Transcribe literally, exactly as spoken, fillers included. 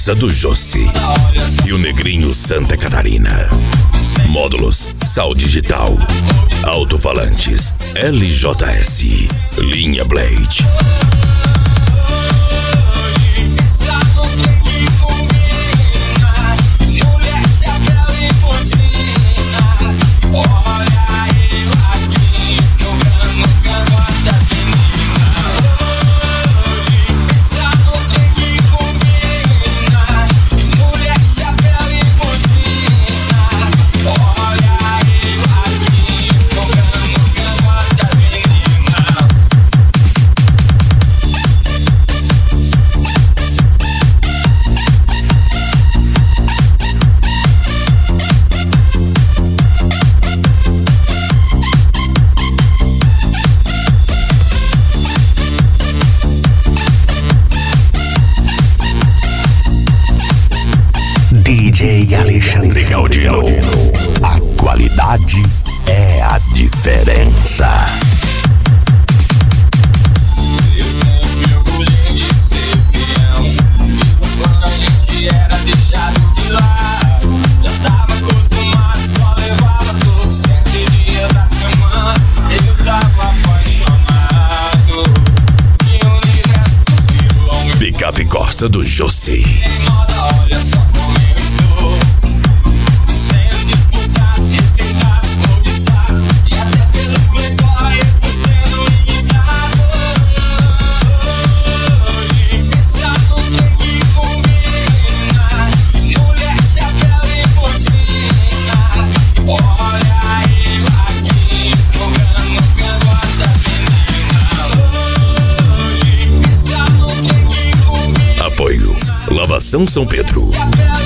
Corsa do Jossi e o Negrinho Santa Catarina. Módulos Sal Digital, alto-falantes L J S, linha Blade. D J Alexandre Galdino, a qualidade é a diferença. Eu sempre orgulhei de ser peão, mesmo quando a gente era deixado de lado. Já tava acostumado, só levava todos os sete dias da semana. Eu tava apaixonado, que o universo possível ao meu. Picape Corsa do Jossi. Em moda, olha só como eu estou, sendo disputado, respeitado, cobiçado, e até pelo playboy eu tô sendo imitado. Hoje, pensar no trem que combina, mulher, chapéu e botina. Olha eu aqui, jogando no cangote das meninas. Hoje, pensar no trem que combina. Apoio Lavação São Pedro. Chapéu